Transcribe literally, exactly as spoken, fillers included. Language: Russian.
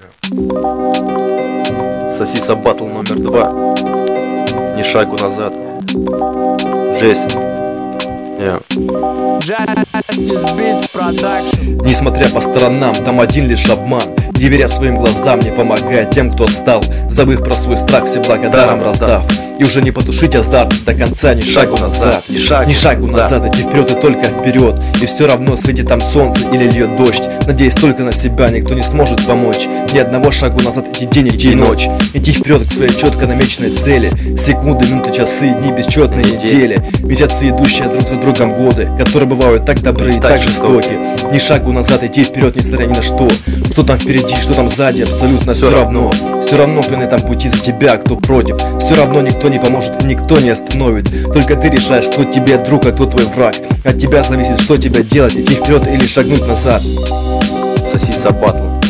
Сосиса батл номер два. Ни шагу назад. Жесть. Yeah. Несмотря по сторонам, там один лишь обман. Не веря своим глазам, не помогая тем, кто отстал, забыв про свой страх, все благодаром раздав. И уже не потушить азарт до конца, ни шагу назад. Ни шагу, ни шагу назад, идти вперед и только вперед. И все равно, светит там солнце или льет дождь, надеясь только на себя, никто не сможет помочь. Ни одного шагу назад, идти день, идти ночь. Идти вперед к своей четко намеченной цели. Секунды, минуты, часы, дни, бесчетные недели. Месяцы, идущие друг за другом годы, которые бывают так добры и так, так жестоки. Ни шагу назад, идти вперед, несмотря ни на что. Что там впереди, что там сзади, абсолютно все, все равно. Все равно, кто на этом пути за тебя, кто против. Все равно никто не поможет и никто не остановит. Только ты решаешь, кто тебе друг, а кто твой враг. От тебя зависит, что тебе делать, идти вперед или шагнуть назад. Сосиса батл.